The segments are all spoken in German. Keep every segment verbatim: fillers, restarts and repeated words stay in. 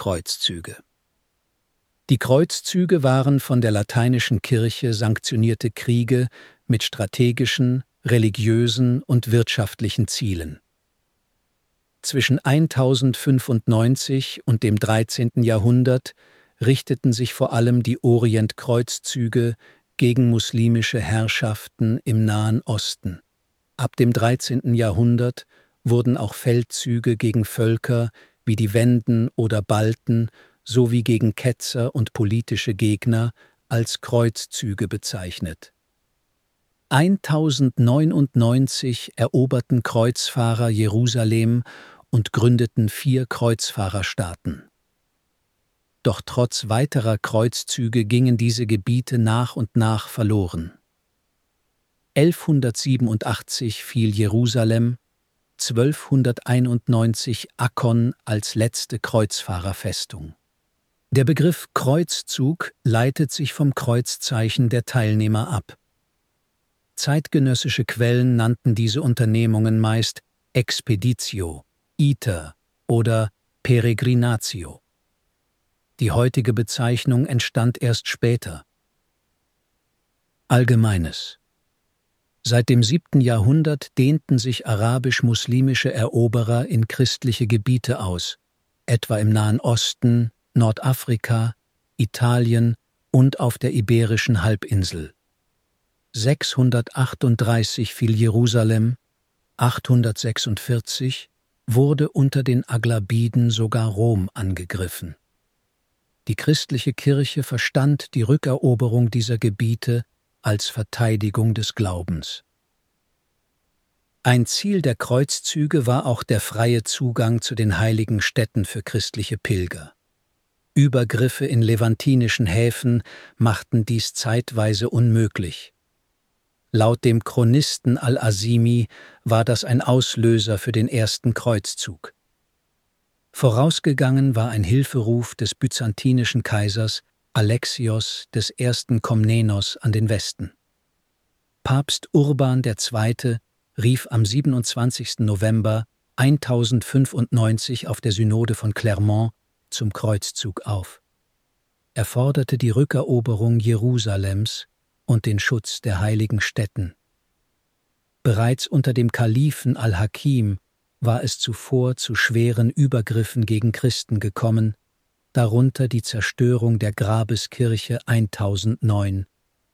Kreuzzüge. Die Kreuzzüge waren von der lateinischen Kirche sanktionierte Kriege mit strategischen, religiösen und wirtschaftlichen Zielen. Zwischen tausendfünfundneunzig und dem dreizehnten Jahrhundert richteten sich vor allem die Orientkreuzzüge gegen muslimische Herrschaften im Nahen Osten. Ab dem dreizehnten Jahrhundert wurden auch Feldzüge gegen Völker wie die Wenden oder Balten sowie gegen Ketzer und politische Gegner als Kreuzzüge bezeichnet. tausendneunundneunzig eroberten Kreuzfahrer Jerusalem und gründeten vier Kreuzfahrerstaaten. Doch trotz weiterer Kreuzzüge gingen diese Gebiete nach und nach verloren. elfhundertsiebenundachtzig fiel Jerusalem, zwölfhunderteinundneunzig Akkon als letzte Kreuzfahrerfestung. Der Begriff Kreuzzug leitet sich vom Kreuzzeichen der Teilnehmer ab. Zeitgenössische Quellen nannten diese Unternehmungen meist Expeditio, Iter oder Peregrinatio. Die heutige Bezeichnung entstand erst später. Allgemeines. Seit dem siebten Jahrhundert dehnten sich arabisch-muslimische Eroberer in christliche Gebiete aus, etwa im Nahen Osten, Nordafrika, Italien und auf der Iberischen Halbinsel. sechshundertachtunddreißig fiel Jerusalem, achthundertsechsundvierzig wurde unter den Aglabiden sogar Rom angegriffen. Die christliche Kirche verstand die Rückeroberung dieser Gebiete als Verteidigung des Glaubens. Ein Ziel der Kreuzzüge war auch der freie Zugang zu den heiligen Städten für christliche Pilger. Übergriffe in levantinischen Häfen machten dies zeitweise unmöglich. Laut dem Chronisten al-Asimi war das ein Auslöser für den ersten Kreuzzug. Vorausgegangen war ein Hilferuf des byzantinischen Kaisers Alexios des ersten Komnenos an den Westen. Papst Urban der Zweite rief am siebenundzwanzigsten November tausendfünfundneunzig auf der Synode von Clermont zum Kreuzzug auf. Er forderte die Rückeroberung Jerusalems und den Schutz der heiligen Stätten. Bereits unter dem Kalifen al-Hakim war es zuvor zu schweren Übergriffen gegen Christen gekommen, darunter die Zerstörung der Grabeskirche tausendneun.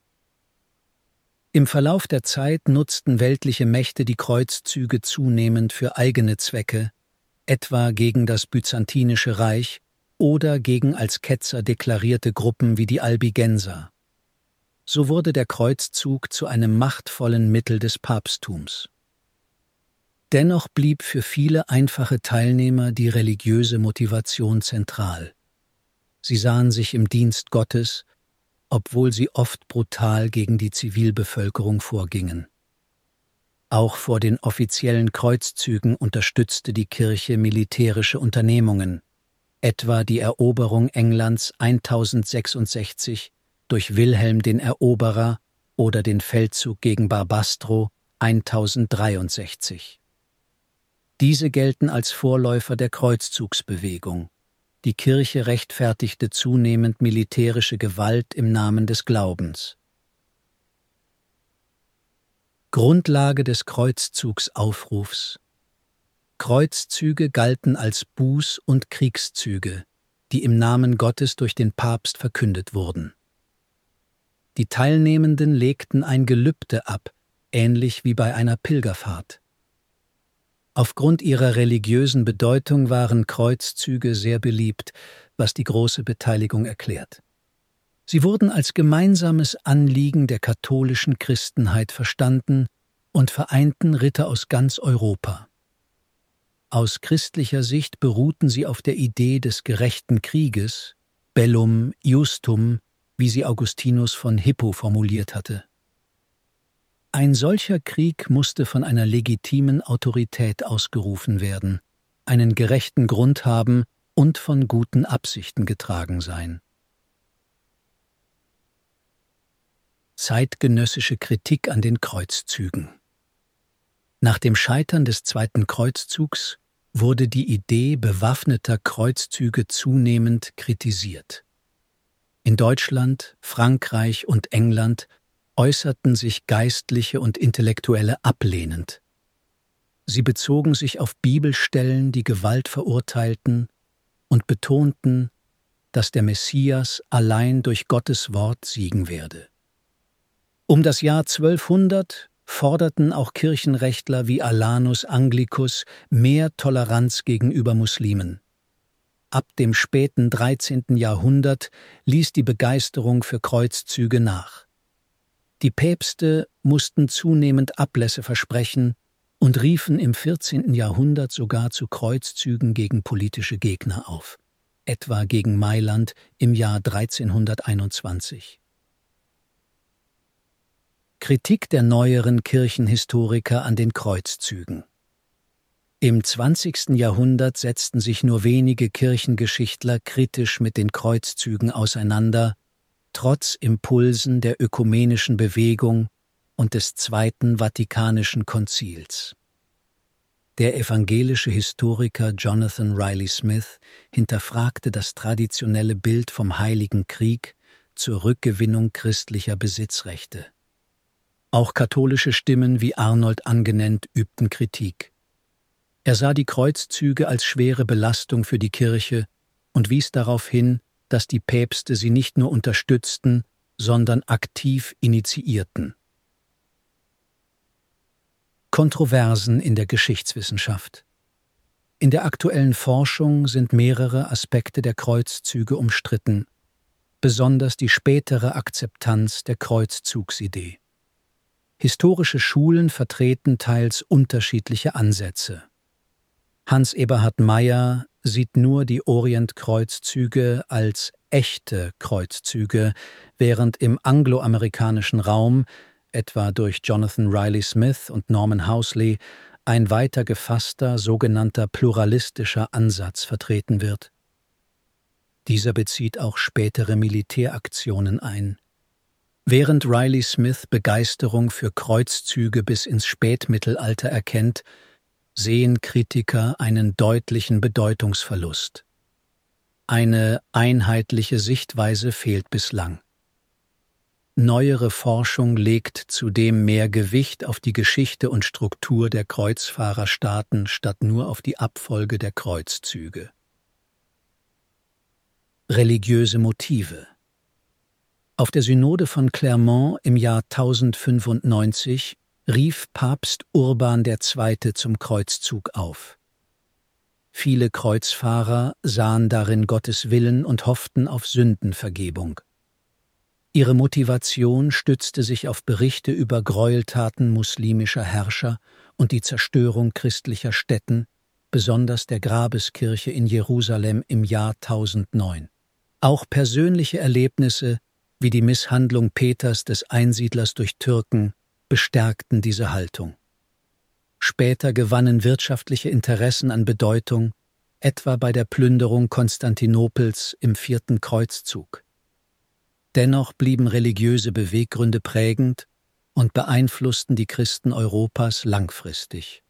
Im Verlauf der Zeit nutzten weltliche Mächte die Kreuzzüge zunehmend für eigene Zwecke, etwa gegen das Byzantinische Reich oder gegen als Ketzer deklarierte Gruppen wie die Albigenser. So wurde der Kreuzzug zu einem machtvollen Mittel des Papsttums. Dennoch blieb für viele einfache Teilnehmer die religiöse Motivation zentral. Sie sahen sich im Dienst Gottes, obwohl sie oft brutal gegen die Zivilbevölkerung vorgingen. Auch vor den offiziellen Kreuzzügen unterstützte die Kirche militärische Unternehmungen, etwa die Eroberung Englands tausendsechsundsechzig durch Wilhelm den Eroberer oder den Feldzug gegen Barbastro tausenddreiundsechzig. Diese gelten als Vorläufer der Kreuzzugsbewegung. Die Kirche rechtfertigte zunehmend militärische Gewalt im Namen des Glaubens. Grundlage des Kreuzzugsaufrufs. Kreuzzüge galten als Buß- und Kriegszüge, die im Namen Gottes durch den Papst verkündet wurden. Die Teilnehmenden legten ein Gelübde ab, ähnlich wie bei einer Pilgerfahrt. Aufgrund ihrer religiösen Bedeutung waren Kreuzzüge sehr beliebt, was die große Beteiligung erklärt. Sie wurden als gemeinsames Anliegen der katholischen Christenheit verstanden und vereinten Ritter aus ganz Europa. Aus christlicher Sicht beruhten sie auf der Idee des gerechten Krieges, bellum justum, wie sie Augustinus von Hippo formuliert hatte. Ein solcher Krieg musste von einer legitimen Autorität ausgerufen werden, einen gerechten Grund haben und von guten Absichten getragen sein. Zeitgenössische Kritik an den Kreuzzügen. Nach dem Scheitern des Zweiten Kreuzzugs wurde die Idee bewaffneter Kreuzzüge zunehmend kritisiert. In Deutschland, Frankreich und England äußerten sich Geistliche und Intellektuelle ablehnend. Sie bezogen sich auf Bibelstellen, die Gewalt verurteilten, und betonten, dass der Messias allein durch Gottes Wort siegen werde. Um das Jahr zwölfhundert forderten auch Kirchenrechtler wie Alanus Anglicus mehr Toleranz gegenüber Muslimen. Ab dem späten dreizehnten Jahrhundert ließ die Begeisterung für Kreuzzüge nach. Die Päpste mussten zunehmend Ablässe versprechen und riefen im vierzehnten Jahrhundert sogar zu Kreuzzügen gegen politische Gegner auf, etwa gegen Mailand im Jahr dreizehnhunderteinundzwanzig. Kritik der neueren Kirchenhistoriker an den Kreuzzügen. Im zwanzigsten Jahrhundert setzten sich nur wenige Kirchengeschichtler kritisch mit den Kreuzzügen auseinander, trotz Impulsen der ökumenischen Bewegung und des Zweiten Vatikanischen Konzils. Der evangelische Historiker Jonathan Riley Smith hinterfragte das traditionelle Bild vom Heiligen Krieg zur Rückgewinnung christlicher Besitzrechte. Auch katholische Stimmen wie Arnold Angenent übten Kritik. Er sah die Kreuzzüge als schwere Belastung für die Kirche und wies darauf hin, dass die Päpste sie nicht nur unterstützten, sondern aktiv initiierten. Kontroversen in der Geschichtswissenschaft. In der aktuellen Forschung sind mehrere Aspekte der Kreuzzüge umstritten, besonders die spätere Akzeptanz der Kreuzzugsidee. Historische Schulen vertreten teils unterschiedliche Ansätze. Hans Eberhard Meyer sieht nur die Orientkreuzzüge als echte Kreuzzüge, während im angloamerikanischen Raum, etwa durch Jonathan Riley Smith und Norman Housley, ein weiter gefasster, sogenannter pluralistischer Ansatz vertreten wird. Dieser bezieht auch spätere Militäraktionen ein. Während Riley Smith Begeisterung für Kreuzzüge bis ins Spätmittelalter erkennt, sehen Kritiker einen deutlichen Bedeutungsverlust. Eine einheitliche Sichtweise fehlt bislang. Neuere Forschung legt zudem mehr Gewicht auf die Geschichte und Struktur der Kreuzfahrerstaaten statt nur auf die Abfolge der Kreuzzüge. Religiöse Motive. Auf der Synode von Clermont im Jahr tausendfünfundneunzig rief Papst Urban der Zweite zum Kreuzzug auf. Viele Kreuzfahrer sahen darin Gottes Willen und hofften auf Sündenvergebung. Ihre Motivation stützte sich auf Berichte über Gräueltaten muslimischer Herrscher und die Zerstörung christlicher Stätten, besonders der Grabeskirche in Jerusalem im Jahr tausendneun. Auch persönliche Erlebnisse wie die Misshandlung Peters des Einsiedlers durch Türken bestärkten diese Haltung. Später gewannen wirtschaftliche Interessen an Bedeutung, etwa bei der Plünderung Konstantinopels im Vierten Kreuzzug. Dennoch blieben religiöse Beweggründe prägend und beeinflussten die Christen Europas langfristig.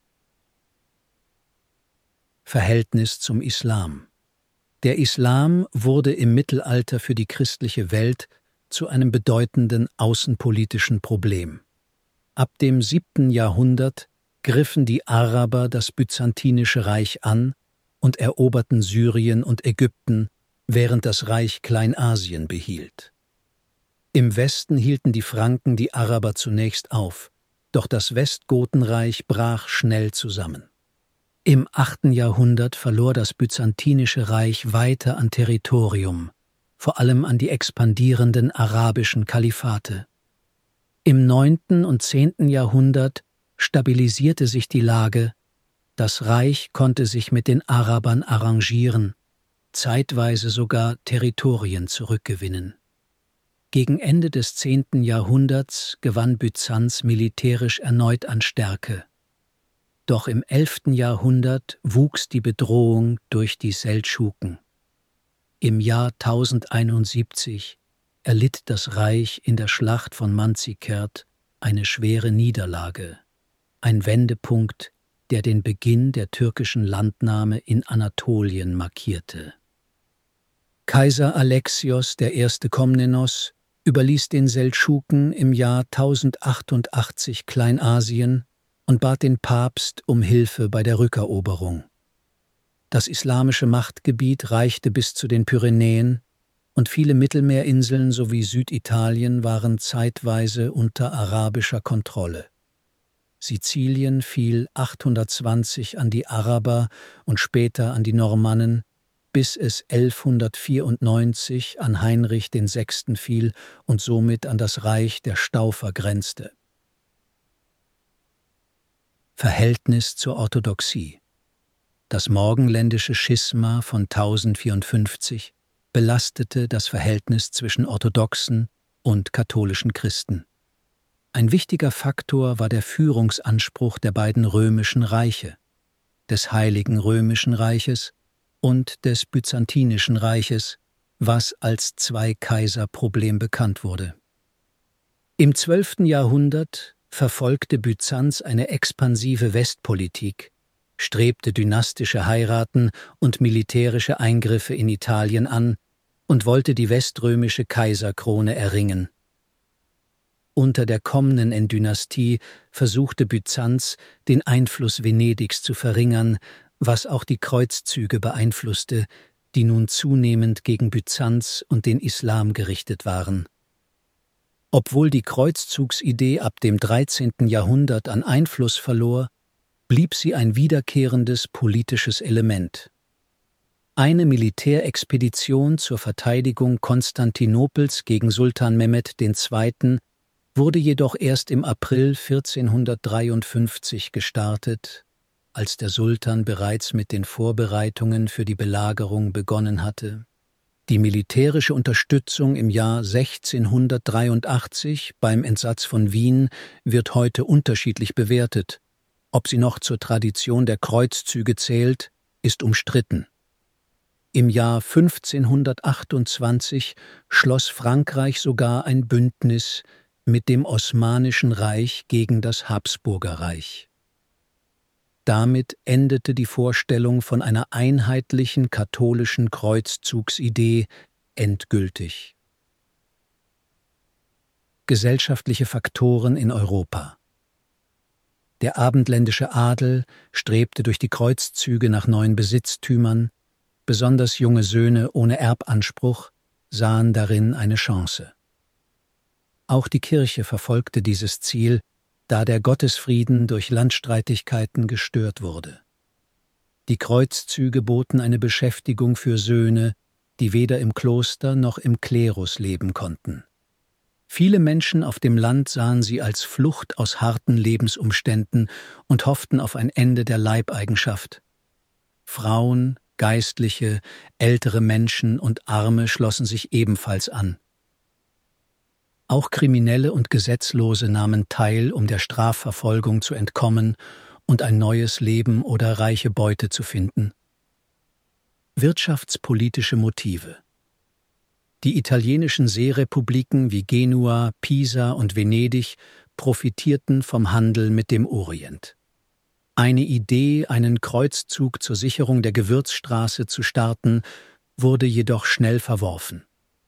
Verhältnis zum Islam. Der Islam wurde im Mittelalter für die christliche Welt zu einem bedeutenden außenpolitischen Problem. Ab dem siebten Jahrhundert griffen die Araber das Byzantinische Reich an und eroberten Syrien und Ägypten, während das Reich Kleinasien behielt. Im Westen hielten die Franken die Araber zunächst auf, doch das Westgotenreich brach schnell zusammen. Im achten Jahrhundert verlor das Byzantinische Reich weiter an Territorium, vor allem an die expandierenden arabischen Kalifate. Im neunten und zehnten Jahrhundert stabilisierte sich die Lage, das Reich konnte sich mit den Arabern arrangieren, zeitweise sogar Territorien zurückgewinnen. Gegen Ende des zehnten Jahrhunderts gewann Byzanz militärisch erneut an Stärke. Doch im elften Jahrhundert wuchs die Bedrohung durch die Seldschuken. Im Jahr tausendeinundsiebzig erlitt das Reich in der Schlacht von Manzikert eine schwere Niederlage, ein Wendepunkt der den Beginn der türkischen Landnahme in Anatolien markierte. Kaiser Alexios I. Komnenos überließ den Seldschuken im Jahr tausendachtachtundachtzig Kleinasien und bat den Papst um Hilfe bei der Rückeroberung. Das islamische Machtgebiet reichte bis zu den Pyrenäen und viele Mittelmeerinseln sowie Süditalien waren zeitweise unter arabischer Kontrolle. Sizilien fiel achthundertzwanzig an die Araber und später an die Normannen, bis es elfhundertvierundneunzig an Heinrich den Sechsten fiel und somit an das Reich der Staufer grenzte. Verhältnis zur Orthodoxie. Das morgenländische Schisma von tausendvierundfünfzig belastete das Verhältnis zwischen orthodoxen und katholischen Christen. Ein wichtiger Faktor war der Führungsanspruch der beiden römischen Reiche, des Heiligen Römischen Reiches und des Byzantinischen Reiches, was als Zwei-Kaiser-Problem bekannt wurde. Im zwölften Jahrhundert verfolgte Byzanz eine expansive Westpolitik, strebte dynastische Heiraten und militärische Eingriffe in Italien an und wollte die weströmische Kaiserkrone erringen. Unter der kommenden Dynastie versuchte Byzanz, den Einfluss Venedigs zu verringern, was auch die Kreuzzüge beeinflusste, die nun zunehmend gegen Byzanz und den Islam gerichtet waren. Obwohl die Kreuzzugsidee ab dem dreizehnten Jahrhundert an Einfluss verlor, blieb sie ein wiederkehrendes politisches Element. Eine Militärexpedition zur Verteidigung Konstantinopels gegen Sultan Mehmed der Zweite. wurde jedoch erst im April vierzehnhundertdreiundfünfzig gestartet, als der Sultan bereits mit den Vorbereitungen für die Belagerung begonnen hatte. Die militärische Unterstützung im Jahr sechzehnhundertdreiundachtzig beim Entsatz von Wien wird heute unterschiedlich bewertet. Ob sie noch zur Tradition der Kreuzzüge zählt, ist umstritten. Im Jahr fünfzehnhundertachtundzwanzig schloss Frankreich sogar ein Bündnis mit dem Osmanischen Reich gegen das Habsburgerreich. Damit endete die Vorstellung von einer einheitlichen katholischen Kreuzzugsidee endgültig. Gesellschaftliche Faktoren in Europa. Der abendländische Adel strebte durch die Kreuzzüge nach neuen Besitztümern, besonders junge Söhne ohne Erbanspruch sahen darin eine Chance. Auch die Kirche verfolgte dieses Ziel, da der Gottesfrieden durch Landstreitigkeiten gestört wurde. Die Kreuzzüge boten eine Beschäftigung für Söhne, die weder im Kloster noch im Klerus leben konnten. Viele Menschen auf dem Land sahen sie als Flucht aus harten Lebensumständen und hofften auf ein Ende der Leibeigenschaft. Frauen, Geistliche, ältere Menschen und Arme schlossen sich ebenfalls an. Auch Kriminelle und Gesetzlose nahmen teil, um der Strafverfolgung zu entkommen und ein neues Leben oder reiche Beute zu finden. Wirtschaftspolitische Motive. Die italienischen Seerepubliken wie Genua, Pisa und Venedig profitierten vom Handel mit dem Orient. Eine Idee, einen Kreuzzug zur Sicherung der Gewürzstraße zu starten, wurde jedoch schnell verworfen.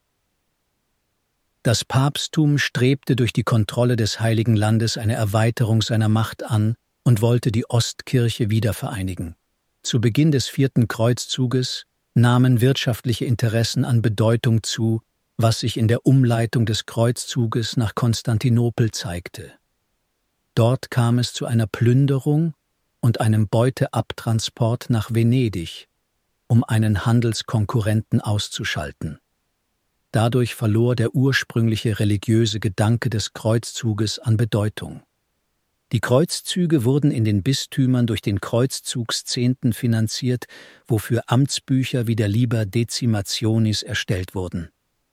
Das Papsttum strebte durch die Kontrolle des Heiligen Landes eine Erweiterung seiner Macht an und wollte die Ostkirche wiedervereinigen. Zu Beginn des vierten Kreuzzuges nahmen wirtschaftliche Interessen an Bedeutung zu, was sich in der Umleitung des Kreuzzuges nach Konstantinopel zeigte. Dort kam es zu einer Plünderung und einem Beuteabtransport nach Venedig, um einen Handelskonkurrenten auszuschalten. Dadurch verlor der ursprüngliche religiöse Gedanke des Kreuzzuges an Bedeutung. Die Kreuzzüge wurden in den Bistümern durch den Kreuzzugszehnten finanziert, wofür Amtsbücher wie der Liber Decimationis erstellt wurden.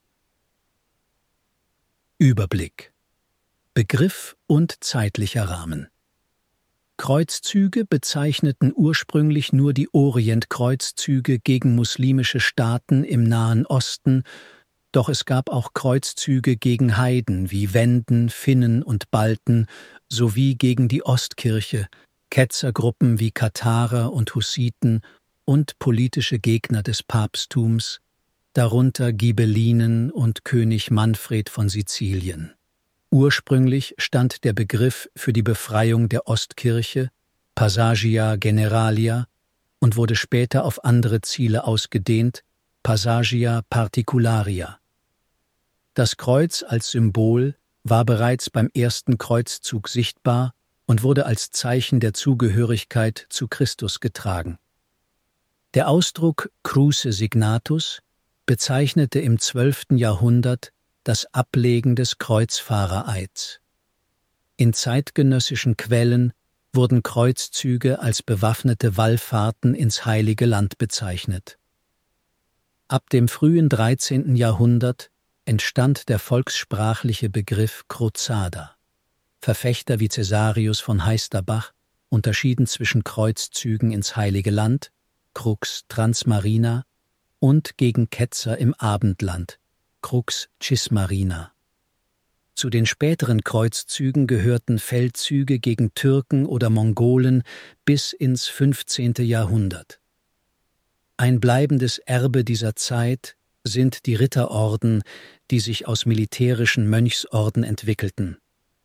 Überblick. Begriff und zeitlicher Rahmen. Kreuzzüge bezeichneten ursprünglich nur die Orientkreuzzüge gegen muslimische Staaten im Nahen Osten, doch es gab auch Kreuzzüge gegen Heiden wie Wenden, Finnen und Balten sowie gegen die Ostkirche, Ketzergruppen wie Katharer und Hussiten und politische Gegner des Papsttums, darunter Ghibellinen und König Manfred von Sizilien. Ursprünglich stand der Begriff für die Befreiung der Ostkirche, Passagia Generalia, und wurde später auf andere Ziele ausgedehnt, Passagia Particularia. Das Kreuz als Symbol war bereits beim ersten Kreuzzug sichtbar und wurde als Zeichen der Zugehörigkeit zu Christus getragen. Der Ausdruck Cruce Signatus bezeichnete im zwölften Jahrhundert das Ablegen des Kreuzfahrereids. In zeitgenössischen Quellen wurden Kreuzzüge als bewaffnete Wallfahrten ins Heilige Land bezeichnet. Ab dem frühen dreizehnten Jahrhundert entstand der volkssprachliche Begriff Cruzada. Verfechter wie Cäsarius von Heisterbach unterschieden zwischen Kreuzzügen ins Heilige Land, Crux Transmarina, und gegen Ketzer im Abendland, Crux Cismarina. Zu den späteren Kreuzzügen gehörten Feldzüge gegen Türken oder Mongolen bis ins fünfzehnte Jahrhundert. Ein bleibendes Erbe dieser Zeit sind die Ritterorden, die sich aus militärischen Mönchsorden entwickelten.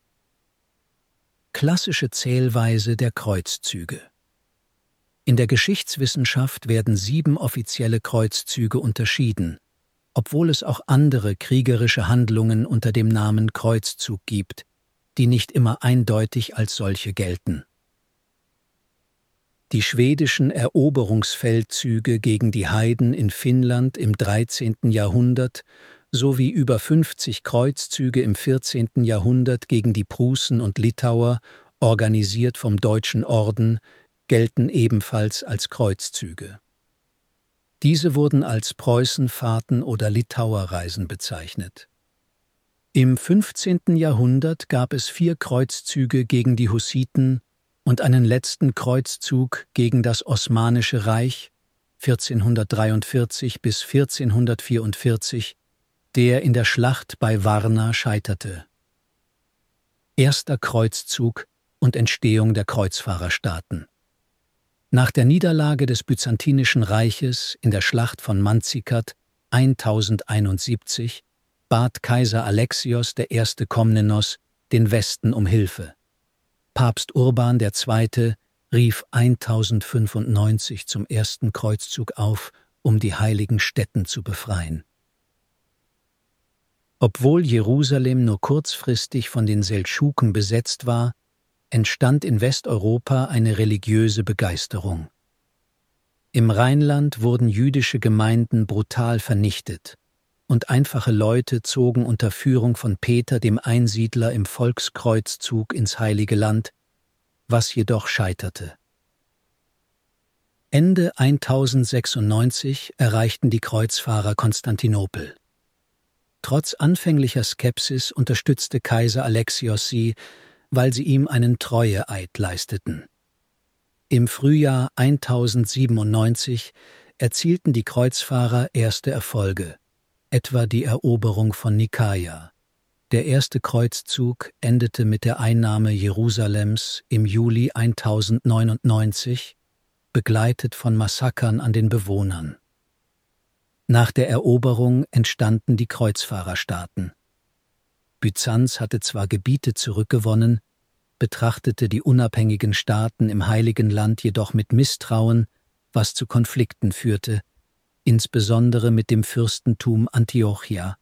Klassische Zählweise der Kreuzzüge. In der Geschichtswissenschaft werden sieben offizielle Kreuzzüge unterschieden, obwohl es auch andere kriegerische Handlungen unter dem Namen Kreuzzug gibt, die nicht immer eindeutig als solche gelten. Die schwedischen Eroberungsfeldzüge gegen die Heiden in Finnland im dreizehnten Jahrhundert sowie über fünfzig Kreuzzüge im vierzehnten Jahrhundert gegen die Prußen und Litauer, organisiert vom Deutschen Orden, gelten ebenfalls als Kreuzzüge. Diese wurden als Preußenfahrten oder Litauerreisen bezeichnet. Im fünfzehnten Jahrhundert gab es vier Kreuzzüge gegen die Hussiten und einen letzten Kreuzzug gegen das Osmanische Reich vierzehnhundertdreiundvierzig bis vierzehnhundertvierundvierzig, der in der Schlacht bei Varna scheiterte. Erster Kreuzzug und Entstehung der Kreuzfahrerstaaten. Nach der Niederlage des Byzantinischen Reiches in der Schlacht von Manzikert tausendeinundsiebzig bat Kaiser Alexios I. Komnenos den Westen um Hilfe. Papst Urban der Zweite. Rief tausendfünfundneunzig zum ersten Kreuzzug auf, um die heiligen Stätten zu befreien. Obwohl Jerusalem nur kurzfristig von den Seldschuken besetzt war, entstand in Westeuropa eine religiöse Begeisterung. Im Rheinland wurden jüdische Gemeinden brutal vernichtet, und einfache Leute zogen unter Führung von Peter dem Einsiedler im Volkskreuzzug ins Heilige Land, was jedoch scheiterte. Ende tausendsechsundneunzig erreichten die Kreuzfahrer Konstantinopel. Trotz anfänglicher Skepsis unterstützte Kaiser Alexios sie, weil sie ihm einen Treueeid leisteten. Im Frühjahr tausendsiebenundneunzig erzielten die Kreuzfahrer erste Erfolge, etwa die Eroberung von Nikaia. Der erste Kreuzzug endete mit der Einnahme Jerusalems im Juli tausendneunundneunzig, begleitet von Massakern an den Bewohnern. Nach der Eroberung entstanden die Kreuzfahrerstaaten. Byzanz hatte zwar Gebiete zurückgewonnen, betrachtete die unabhängigen Staaten im Heiligen Land jedoch mit Misstrauen, was zu Konflikten führte, insbesondere mit dem Fürstentum Antiochia.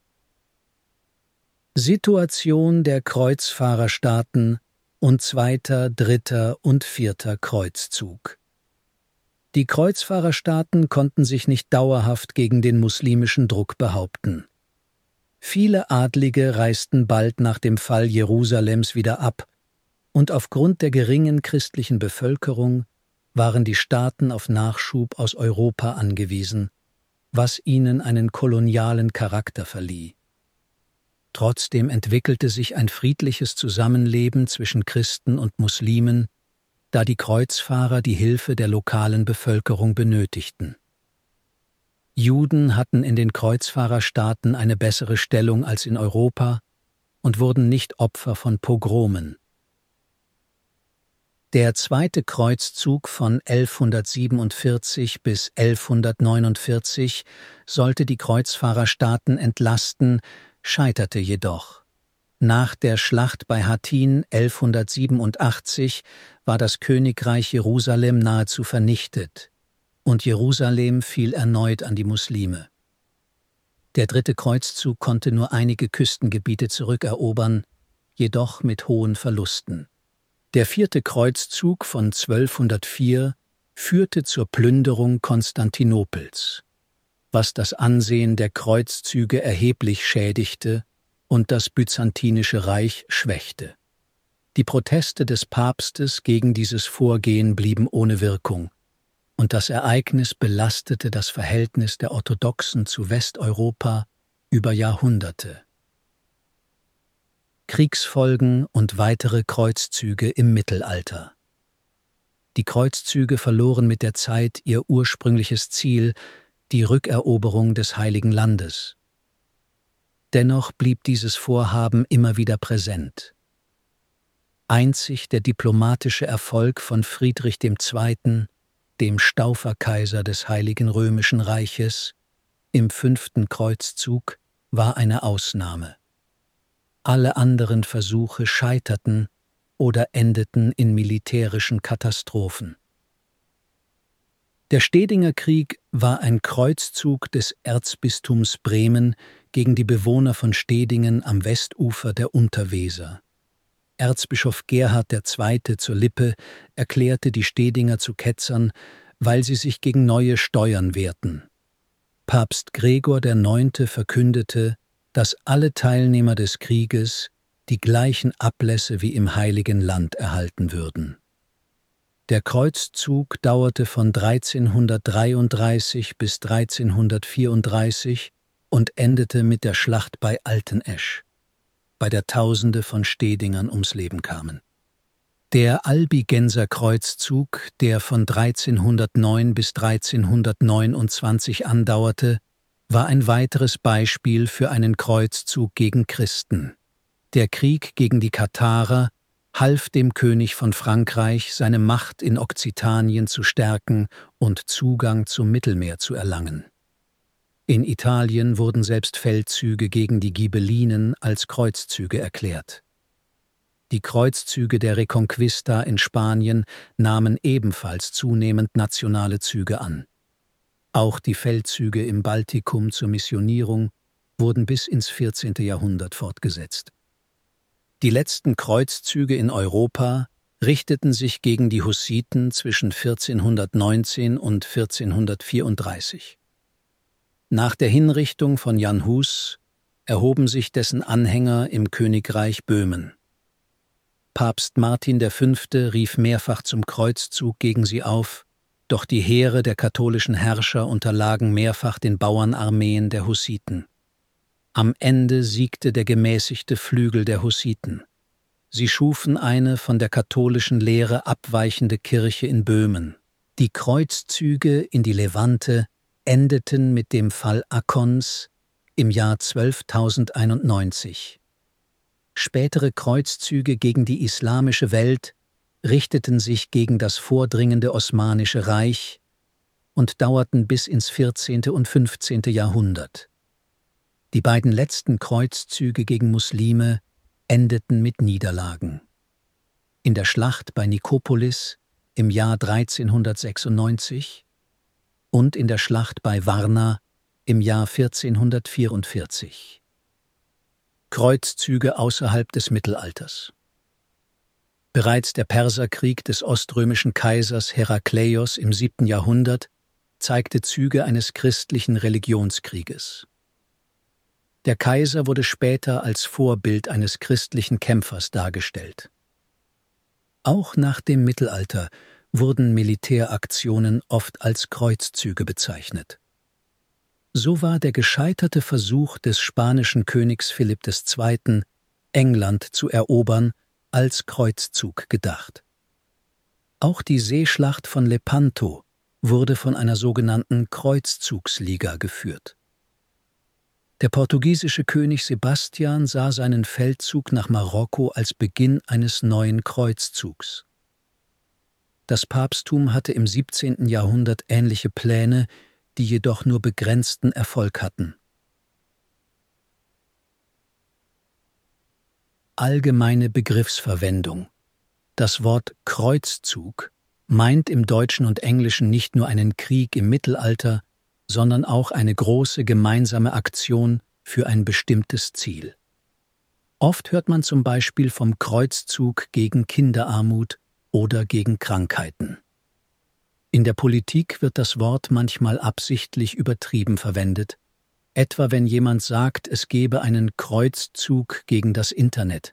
Situation der Kreuzfahrerstaaten und zweiter, dritter und vierter Kreuzzug. Die Kreuzfahrerstaaten konnten sich nicht dauerhaft gegen den muslimischen Druck behaupten. Viele Adlige reisten bald nach dem Fall Jerusalems wieder ab, und aufgrund der geringen christlichen Bevölkerung waren die Staaten auf Nachschub aus Europa angewiesen, was ihnen einen kolonialen Charakter verlieh. Trotzdem entwickelte sich ein friedliches Zusammenleben zwischen Christen und Muslimen, da die Kreuzfahrer die Hilfe der lokalen Bevölkerung benötigten. Juden hatten in den Kreuzfahrerstaaten eine bessere Stellung als in Europa und wurden nicht Opfer von Pogromen. Der zweite Kreuzzug von elfhundertsiebenundvierzig bis elfhundertneunundvierzig sollte die Kreuzfahrerstaaten entlasten, scheiterte jedoch. Nach der Schlacht bei Hattin elfhundertsiebenundachtzig war das Königreich Jerusalem nahezu vernichtet, und Jerusalem fiel erneut an die Muslime. Der dritte Kreuzzug konnte nur einige Küstengebiete zurückerobern, jedoch mit hohen Verlusten. Der vierte Kreuzzug von zwölfhundertvier führte zur Plünderung Konstantinopels, was das Ansehen der Kreuzzüge erheblich schädigte und das Byzantinische Reich schwächte. Die Proteste des Papstes gegen dieses Vorgehen blieben ohne Wirkung, und das Ereignis belastete das Verhältnis der Orthodoxen zu Westeuropa über Jahrhunderte. Kriegsfolgen und weitere Kreuzzüge im Mittelalter. Die Kreuzzüge verloren mit der Zeit ihr ursprüngliches Ziel, die Rückeroberung des Heiligen Landes. Dennoch blieb dieses Vorhaben immer wieder präsent. Einzig der diplomatische Erfolg von Friedrich der Zweite., dem Stauferkaiser des Heiligen Römischen Reiches, im fünften Kreuzzug war eine Ausnahme. Alle anderen Versuche scheiterten oder endeten in militärischen Katastrophen. Der Stedinger Krieg war ein Kreuzzug des Erzbistums Bremen gegen die Bewohner von Stedingen am Westufer der Unterweser. Erzbischof Gerhard der Zweite zur Lippe erklärte die Stedinger zu Ketzern, weil sie sich gegen neue Steuern wehrten. Papst Gregor der Neunte verkündete, dass alle Teilnehmer des Krieges die gleichen Ablässe wie im Heiligen Land erhalten würden. Der Kreuzzug dauerte von dreizehnhundertdreiunddreißig bis dreizehnhundertvierunddreißig und endete mit der Schlacht bei Altenesch, bei der Tausende von Stedingern ums Leben kamen. Der Albigenser Kreuzzug, der von dreizehnhundertneun bis dreizehnhundertneunundzwanzig andauerte, war ein weiteres Beispiel für einen Kreuzzug gegen Christen. Der Krieg gegen die Katharer half dem König von Frankreich, seine Macht in Okzitanien zu stärken und Zugang zum Mittelmeer zu erlangen. In Italien wurden selbst Feldzüge gegen die Ghibellinen als Kreuzzüge erklärt. Die Kreuzzüge der Reconquista in Spanien nahmen ebenfalls zunehmend nationale Züge an. Auch die Feldzüge im Baltikum zur Missionierung wurden bis ins vierzehnte Jahrhundert fortgesetzt. Die letzten Kreuzzüge in Europa richteten sich gegen die Hussiten zwischen vierzehnhundertneunzehn und vierzehnhundertvierunddreißig. Nach der Hinrichtung von Jan Hus erhoben sich dessen Anhänger im Königreich Böhmen. Papst Martin der Fünfte rief mehrfach zum Kreuzzug gegen sie auf, doch die Heere der katholischen Herrscher unterlagen mehrfach den Bauernarmeen der Hussiten. Am Ende siegte der gemäßigte Flügel der Hussiten. Sie schufen eine von der katholischen Lehre abweichende Kirche in Böhmen. Die Kreuzzüge in die Levante endeten mit dem Fall Akkons im Jahr zwölftausendeinundneunzig. Spätere Kreuzzüge gegen die islamische Welt richteten sich gegen das vordringende Osmanische Reich und dauerten bis ins vierzehnte und fünfzehnte Jahrhundert. Die beiden letzten Kreuzzüge gegen Muslime endeten mit Niederlagen. In der Schlacht bei Nikopolis im Jahr dreizehnhundertsechsundneunzig und in der Schlacht bei Varna im Jahr vierzehnhundertvierundvierzig. Kreuzzüge außerhalb des Mittelalters. Bereits der Perserkrieg des oströmischen Kaisers Herakleios im siebten Jahrhundert zeigte Züge eines christlichen Religionskrieges. Der Kaiser wurde später als Vorbild eines christlichen Kämpfers dargestellt. Auch nach dem Mittelalter wurden Militäraktionen oft als Kreuzzüge bezeichnet. So war der gescheiterte Versuch des spanischen Königs Philipp der Zweite., England zu erobern, als Kreuzzug gedacht. Auch die Seeschlacht von Lepanto wurde von einer sogenannten Kreuzzugsliga geführt. Der portugiesische König Sebastian sah seinen Feldzug nach Marokko als Beginn eines neuen Kreuzzugs. Das Papsttum hatte im siebzehnten Jahrhundert ähnliche Pläne, die jedoch nur begrenzten Erfolg hatten. Allgemeine Begriffsverwendung. Das Wort Kreuzzug meint im Deutschen und Englischen nicht nur einen Krieg im Mittelalter, sondern auch eine große gemeinsame Aktion für ein bestimmtes Ziel. Oft hört man zum Beispiel vom Kreuzzug gegen Kinderarmut oder gegen Krankheiten. In der Politik wird das Wort manchmal absichtlich übertrieben verwendet, etwa wenn jemand sagt, es gebe einen Kreuzzug gegen das Internet.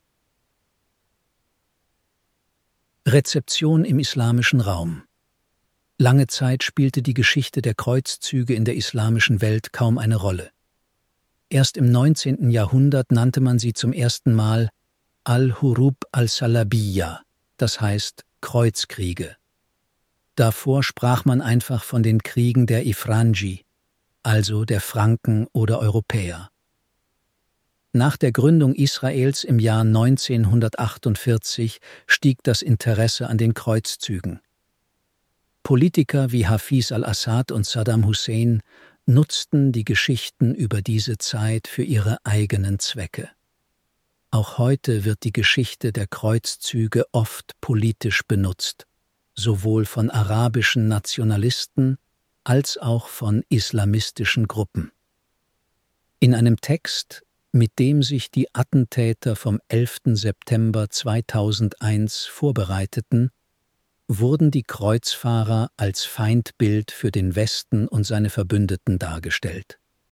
Rezeption im islamischen Raum. Lange Zeit spielte die Geschichte der Kreuzzüge in der islamischen Welt kaum eine Rolle. Erst im neunzehnten Jahrhundert nannte man sie zum ersten Mal Al-Hurub al-Salabiyya, das heißt Kreuzkriege. Davor sprach man einfach von den Kriegen der Ifranji, also der Franken oder Europäer. Nach der Gründung Israels im Jahr neunzehnhundertachtundvierzig stieg das Interesse an den Kreuzzügen. Politiker wie Hafiz al-Assad und Saddam Hussein nutzten die Geschichten über diese Zeit für ihre eigenen Zwecke. Auch heute wird die Geschichte der Kreuzzüge oft politisch benutzt, sowohl von arabischen Nationalisten als auch von islamistischen Gruppen. In einem Text, mit dem sich die Attentäter vom elften September zweitausendeins vorbereiteten, wurden die Kreuzfahrer als Feindbild für den Westen und seine Verbündeten dargestellt.